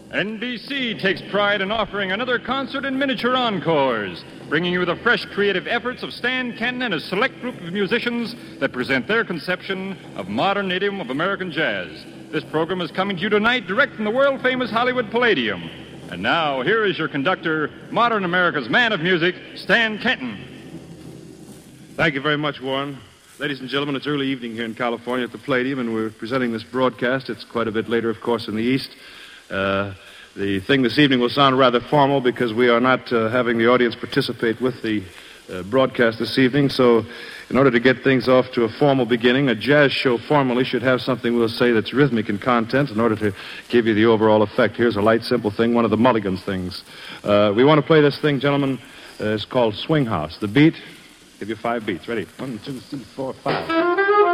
NBC takes pride in offering another concert in miniature encores, bringing you the fresh creative efforts of Stan Kenton and a select group of musicians that present their conception of modern idiom of American jazz. This program is coming to you tonight direct from the world-famous Hollywood Palladium. And now, here is your conductor, modern America's man of music, Stan Kenton. Thank you very much, Warren. Ladies and gentlemen, it's early evening here in California at the Palladium, and we're presenting this broadcast. It's quite a bit later, of course, in the East. The thing this evening will sound rather formal because we are not having the audience participate with the broadcast this evening. So in order to get things off to a formal beginning, a jazz show formally should have something we'll say that's rhythmic in content in order to give you the overall effect. Here's a light, simple thing, one of the Mulligan's things. We want to play this thing, gentlemen. It's called Swing House. The beat, give you 5 beats. Ready? 1, 2, 3, 4, 5.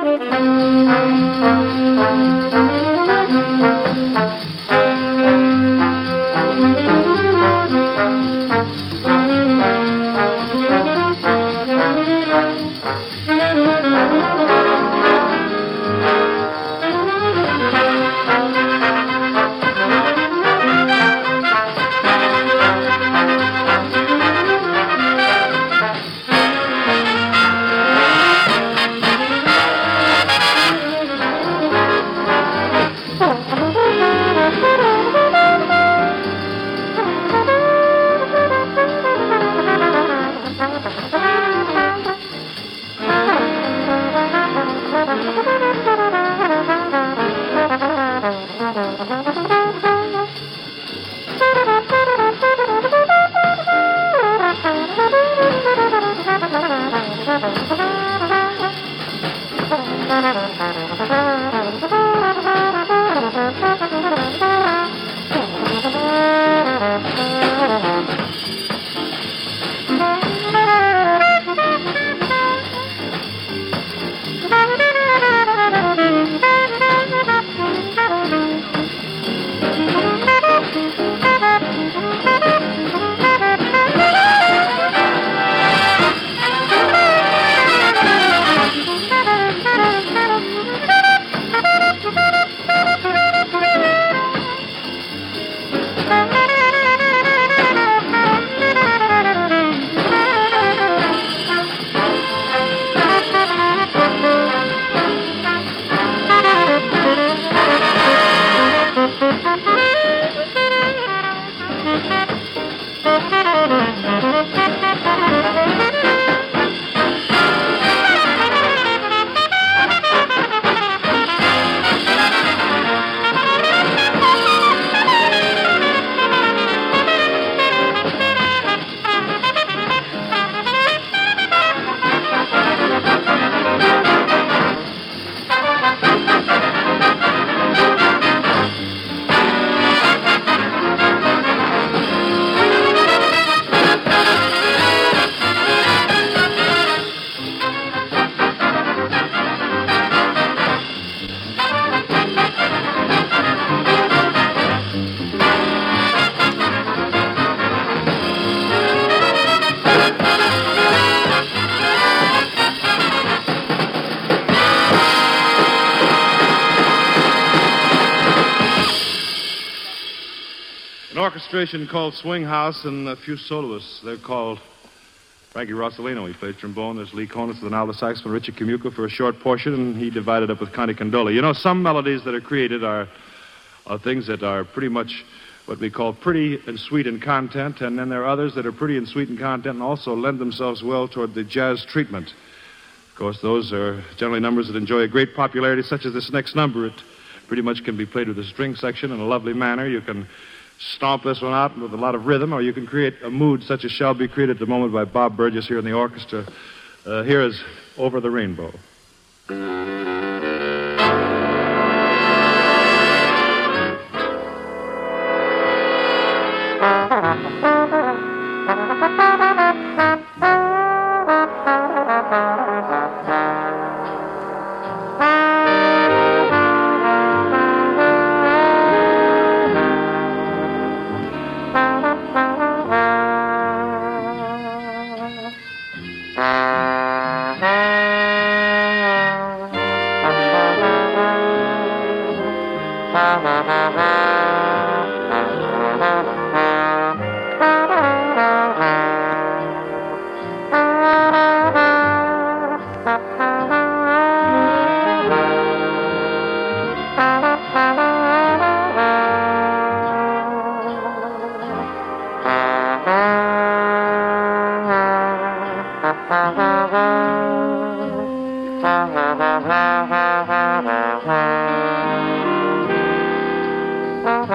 Orchestration called Swing House, and a few soloists. They're called Frankie Rossellino. He plays trombone. There's Lee Konitz with an alto saxophone, Richard Kamuka for a short portion, and he divided up with Connie Condola. You know, some melodies that are created are things that are pretty much what we call pretty and sweet in content, and then there are others that are pretty and sweet in content and also lend themselves well toward the jazz treatment. Of course, those are generally numbers that enjoy a great popularity, such as this next number. It pretty much can be played with a string section in a lovely manner. You can stomp this one out with a lot of rhythm, or you can create a mood such as shall be created at the moment by Bob Burgess here in the orchestra. Here is Over the Rainbow.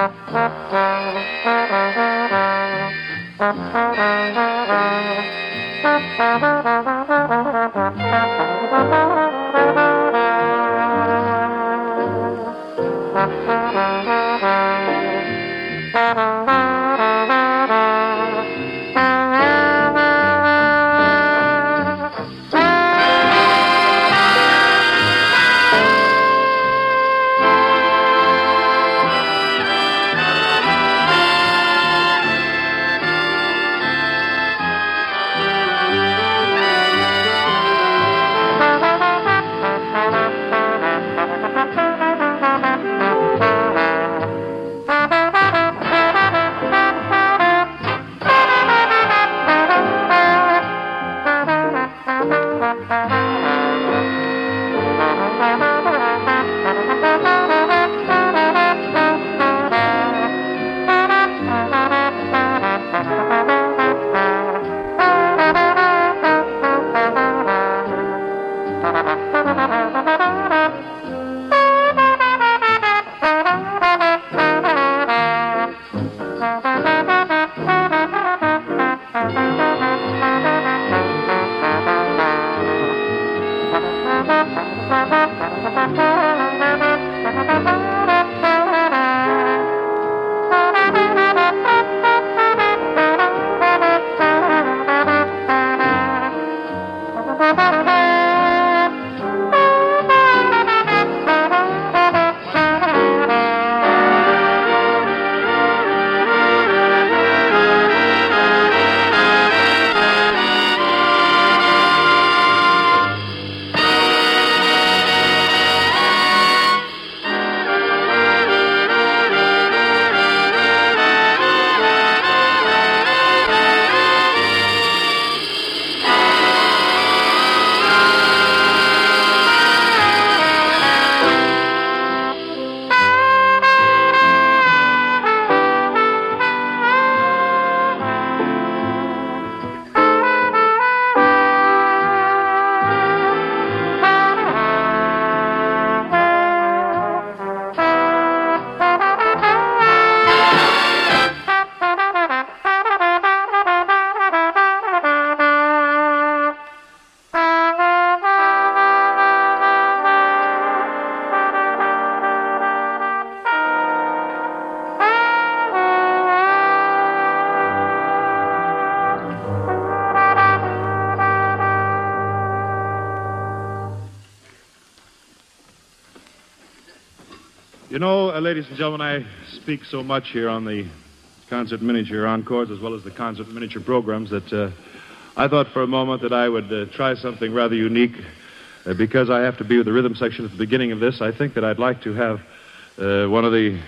You know, ladies and gentlemen, I speak so much here on the concert miniature encores as well as the concert miniature programs that I thought for a moment that I would try something rather unique. Because I have to be with the rhythm section at the beginning of this, I think that I'd like to have one of the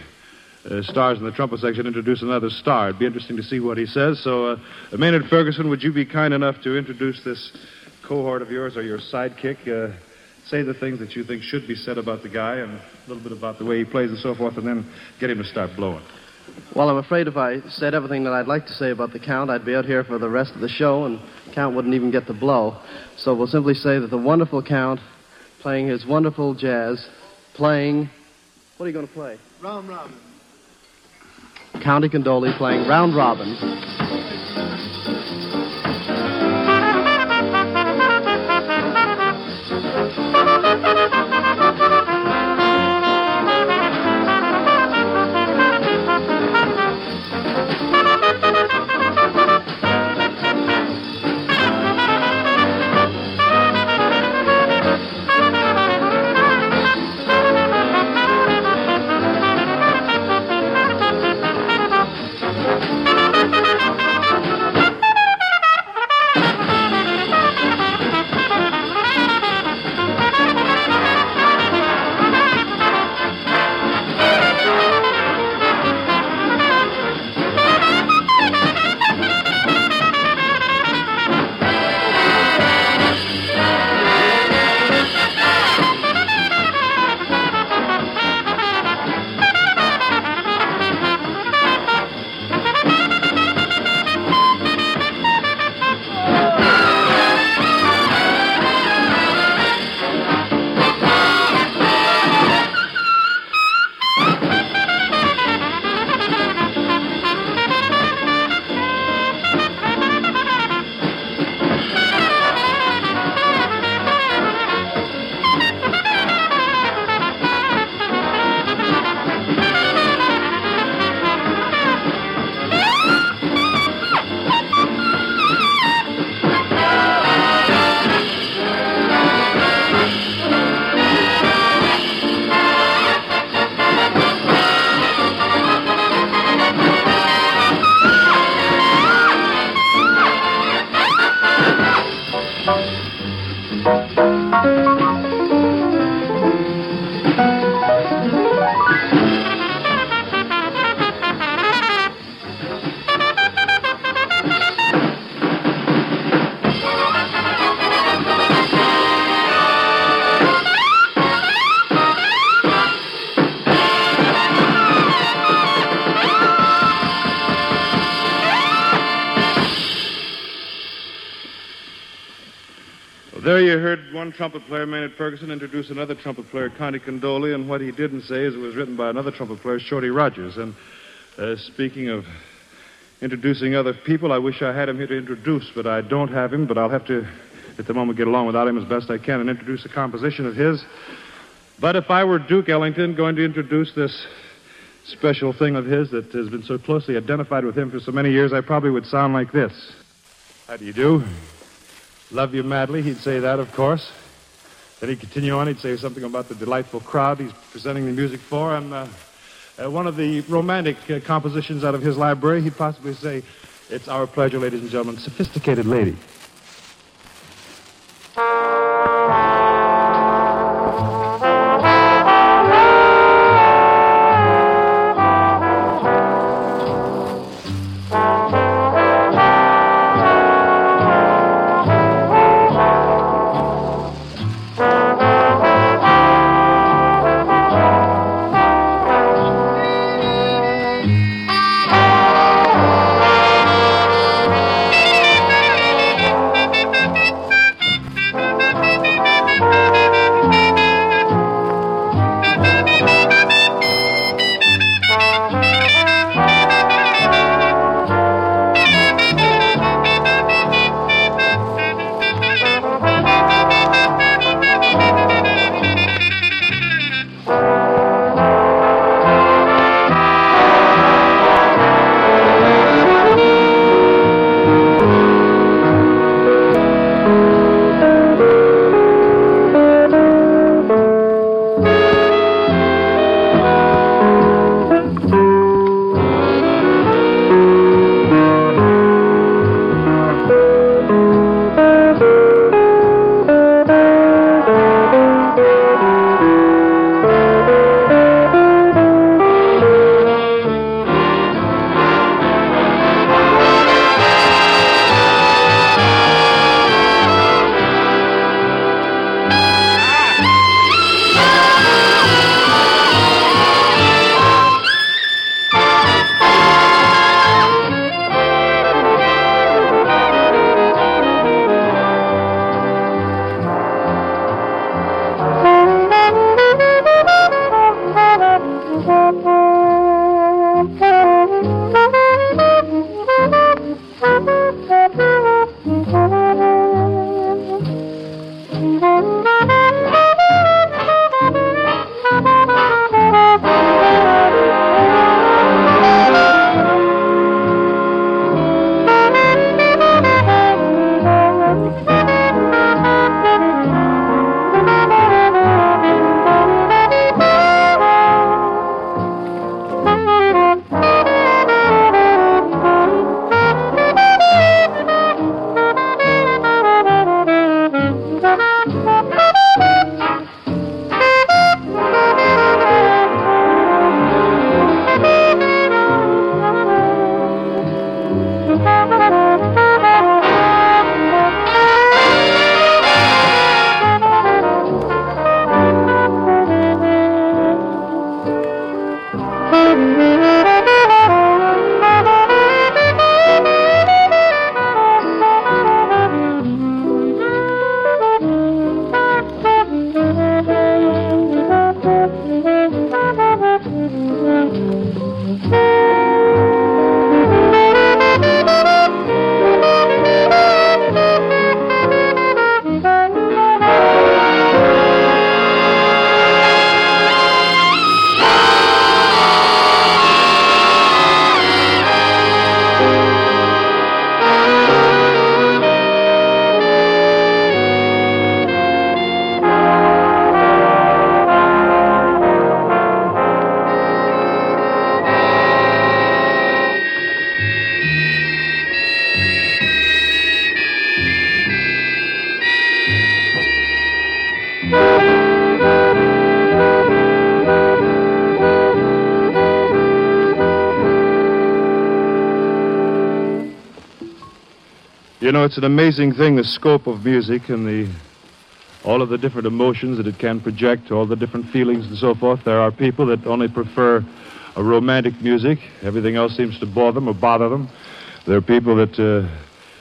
stars in the trumpet section introduce another star. It'd be interesting to see what he says. So, Maynard Ferguson, would you be kind enough to introduce this cohort of yours or your sidekick? Say the things that you think should be said about the guy and a little bit about the way he plays and so forth, and then get him to start blowing. Well, I'm afraid if I said everything that I'd like to say about the Count, I'd be out here for the rest of the show, and Count wouldn't even get to blow. So we'll simply say that the wonderful Count, playing his wonderful jazz, playing... What are you going to play? Round Robin. Conte Candoli playing Round Robin. Well, there you heard one trumpet player, Maynard Ferguson, introduce another trumpet player, Connie Condoli, and what he didn't say is it was written by another trumpet player, Shorty Rogers. And speaking of introducing other people, I wish I had him here to introduce, but I don't have him, but I'll have to, at the moment, get along without him as best I can and introduce a composition of his. But if I were Duke Ellington going to introduce this special thing of his that has been so closely identified with him for so many years, I probably would sound like this. How do you do? Love you madly, he'd say that, of course. Then he'd continue on, he'd say something about the delightful crowd he's presenting the music for, and one of the romantic compositions out of his library, he'd possibly say, it's our pleasure, ladies and gentlemen, Sophisticated Lady. You know, it's an amazing thing, the scope of music and all of the different emotions that it can project, all the different feelings and so forth. There are people that only prefer a romantic music. Everything else seems to bore them or bother them. There are people that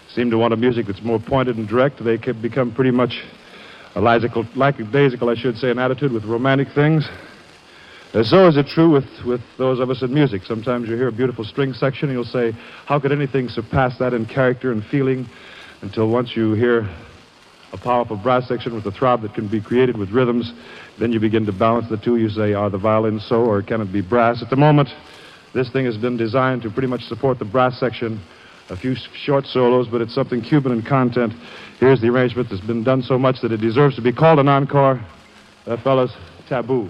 seem to want a music that's more pointed and direct. They can become pretty much lackadaisical, I should say, in attitude with romantic things. So is it true with those of us in music. Sometimes you hear a beautiful string section and you'll say, how could anything surpass that in character and feeling? Until once you hear a powerful brass section with a throb that can be created with rhythms, then you begin to balance the two. You say, are the violins so, or can it be brass? At the moment, this thing has been designed to pretty much support the brass section, a few short solos, but it's something Cuban in content. Here's the arrangement that's been done so much that it deserves to be called an encore. Fellas, Taboo.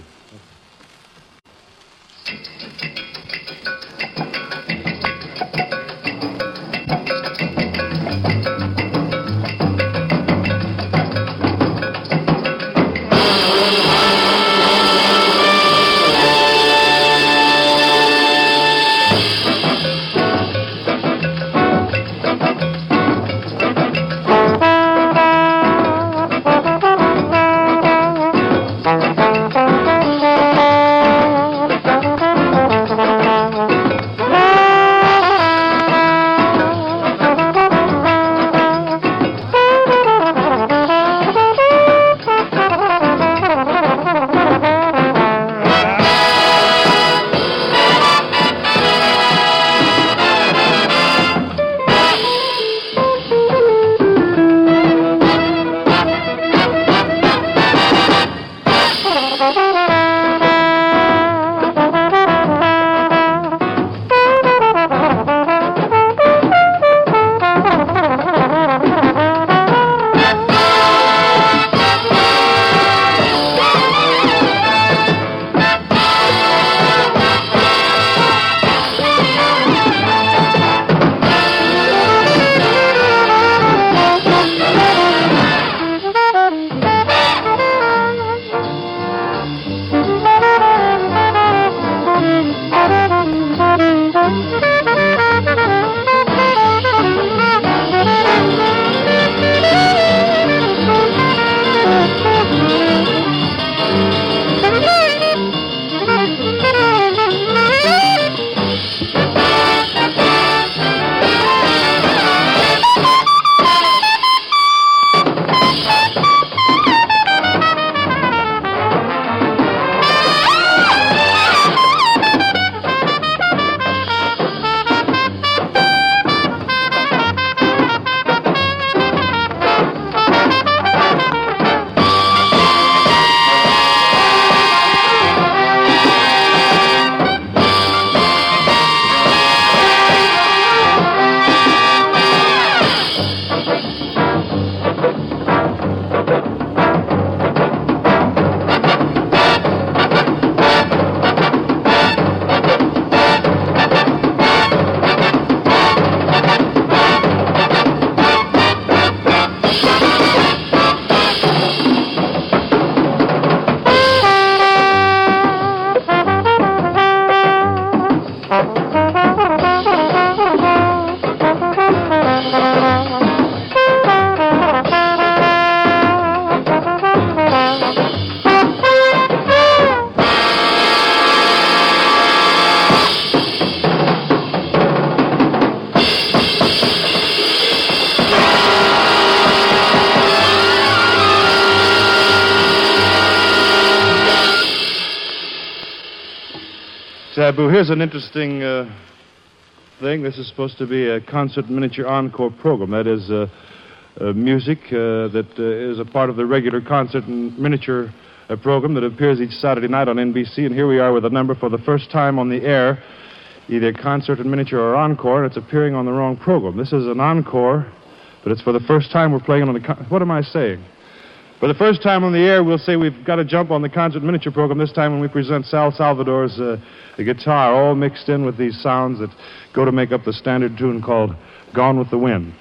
Taboo, here's an interesting thing. This is supposed to be a concert miniature encore program. That is music that is a part of the regular concert and miniature program that appears each Saturday night on NBC. And here we are with a number for the first time on the air, either concert and miniature or encore, and it's appearing on the wrong program. This is an encore, but it's for the first time we're playing on the... What am I saying? For the first time on the air, we'll say we've got to jump on the concert miniature program this time when we present Sal Salvador's guitar, all mixed in with these sounds that go to make up the standard tune called Gone with the Wind.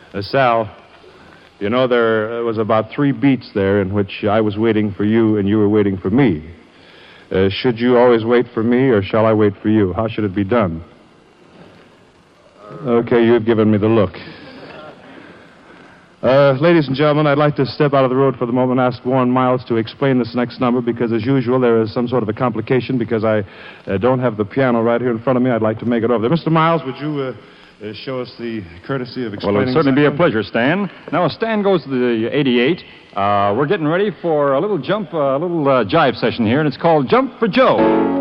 Sal, you know, there was about 3 beats there in which I was waiting for you and you were waiting for me. Should you always wait for me, or shall I wait for you? How should it be done? Okay, you've given me the look. Ladies and gentlemen, I'd like to step out of the road for the moment and ask Warren Miles to explain this next number, because, as usual, there is some sort of a complication because I don't have the piano right here in front of me. I'd like to make it over there. Mr. Miles, would you show us the courtesy of explaining? Well, it'll certainly be a pleasure, Stan. Now, Stan goes to the 88. We're getting ready for a little jump, a little jive session here, and it's called Jump for Joe.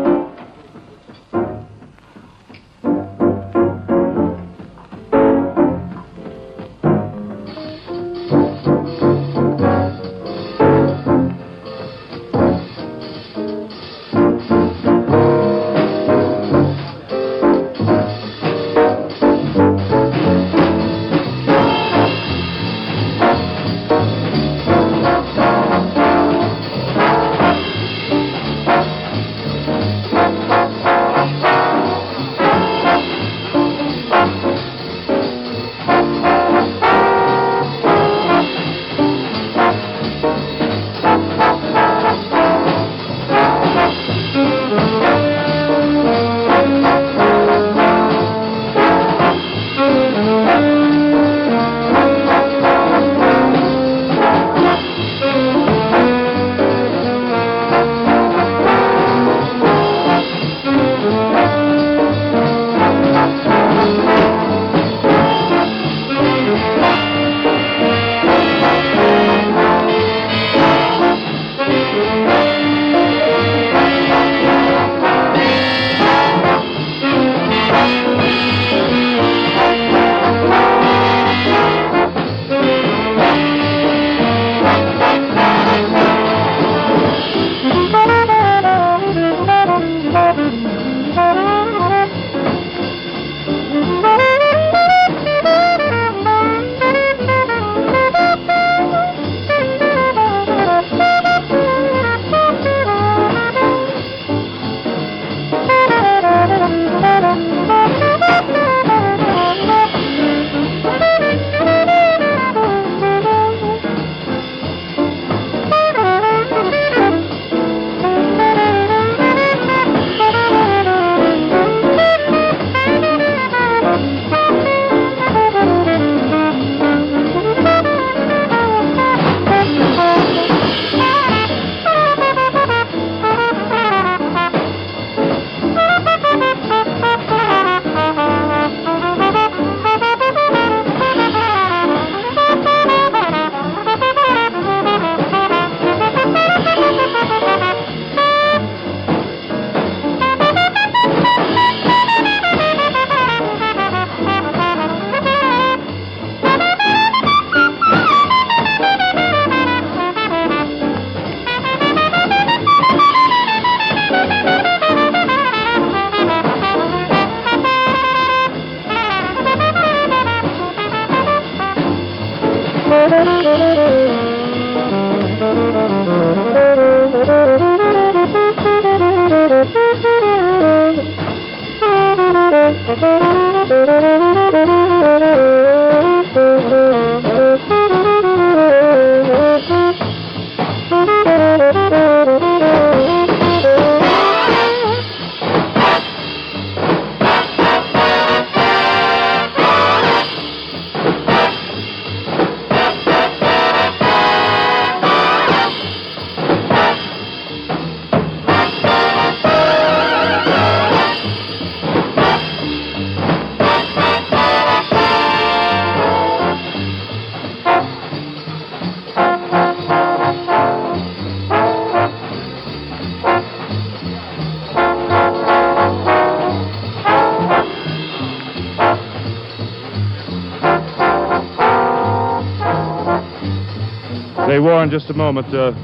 Say, Warren, just a moment.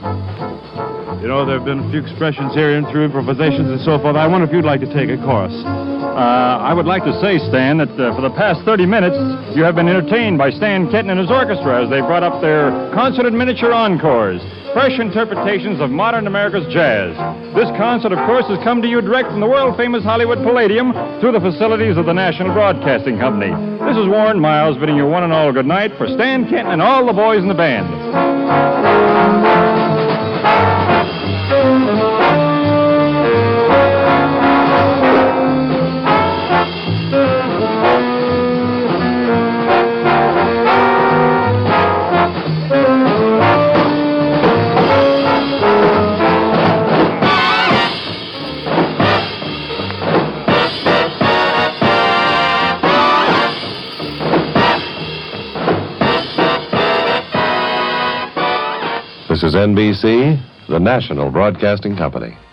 You know, there have been a few expressions here in through improvisations and so forth. I wonder if you'd like to take a chorus. I would like to say, Stan, that for the past 30 minutes, you have been entertained by Stan Kenton and his orchestra as they brought up their concert and miniature encores. fresh interpretations of modern America's jazz. This concert, of course, has come to you direct from the world-famous Hollywood Palladium through the facilities of the National Broadcasting Company. This is Warren Miles bidding you one and all good night for Stan Kenton and all the boys in the band. This is NBC, the National Broadcasting Company.